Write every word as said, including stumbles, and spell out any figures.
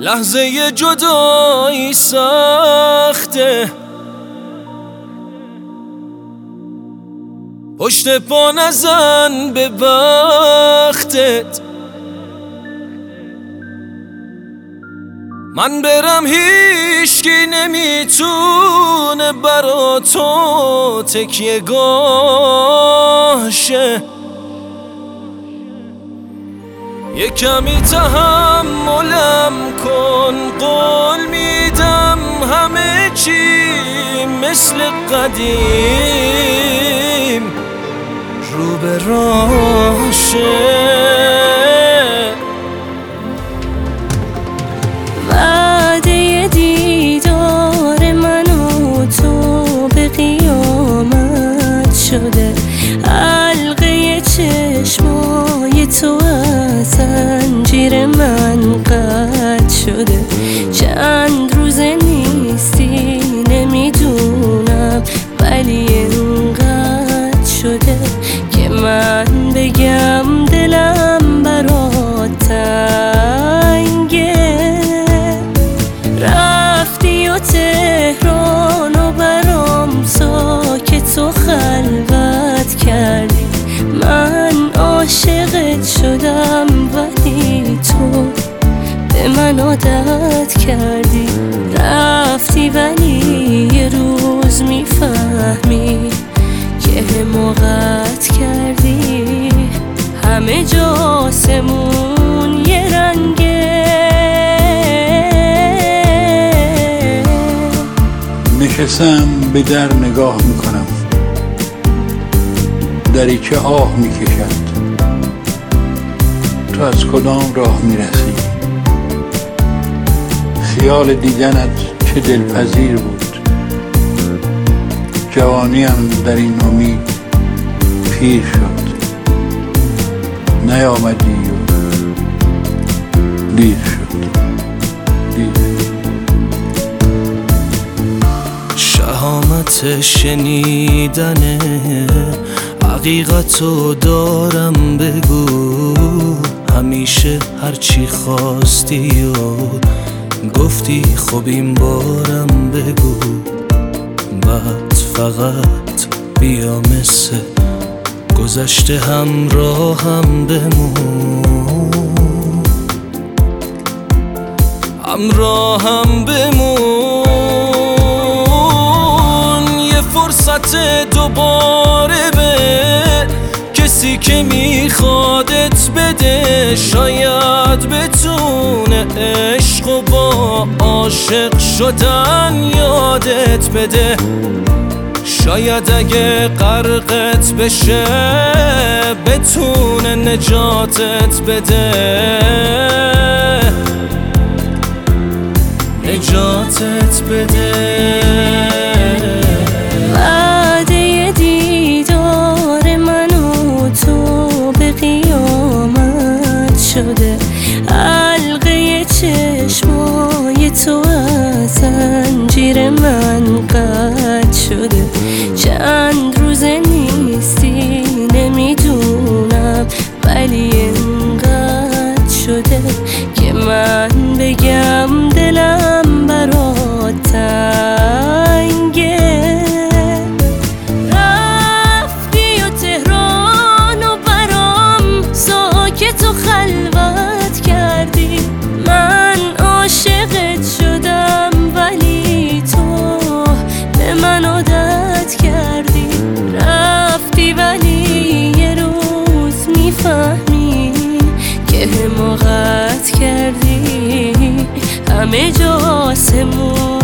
لحظه جدایی سخته، پشت پا نزن به بختت. من برم هیچکی نمیتونه برا تو تکیه گاه شه. یه کمی تحملم کن، قول میدم همه چی مثل قدیم رو به راه شه. وعده دیدار من و تو به قیامت شده، حلقه چشمای تو از زنجیر من قطع شده. چند روزه نیستی نمیدونم، ولی انقدر شده که من بگم دلم برات تنگه. رفتی و تهران و برام ساکت و خلوت کردی. من عاشقت شدم ولی تو به من عادت کردی. رفتی ولی یه روز میفهمی که حماقت کردی. همه جا آسمون یه رنگه. نشستم به در نگاه میکنم، دری که آه میکشد. تو از کدام راه میرسی؟ خیال دیدنت چه دلپذیر بود. جوانیم در این امید پیر شد، نیامدی و دیر شد دیر. شهامت شنیدن حقیقتو دارم، بگو همیشه هرچی خواستی و گفتی خب این بارم بگو. بعد فقط بیا مثل گذشته همراهم بمون، همراهم بمون. یه فرصت دوباره به کسی که میخوادت بده، شاید بتونه عشق و با عاشق شدن یادت بده. شاید اگه غرقت بشه بتونه نجاتت بده، نجاتت بده. وعده دیدار من و تو به قیامت شده، حلقه چشمای تو از زنجیر من قطع شده. چند روزه نیستی نمیدونم، ولی انقدر شده که من بگم دلم برات تنگه. رفتی و تهران و برام ساکت و خلوت کردی. من عاشقت شدم ولی تو به من عادت کردی. رفتی ولی یه روز میفهمی که حماقت کردی. همه جا آسمون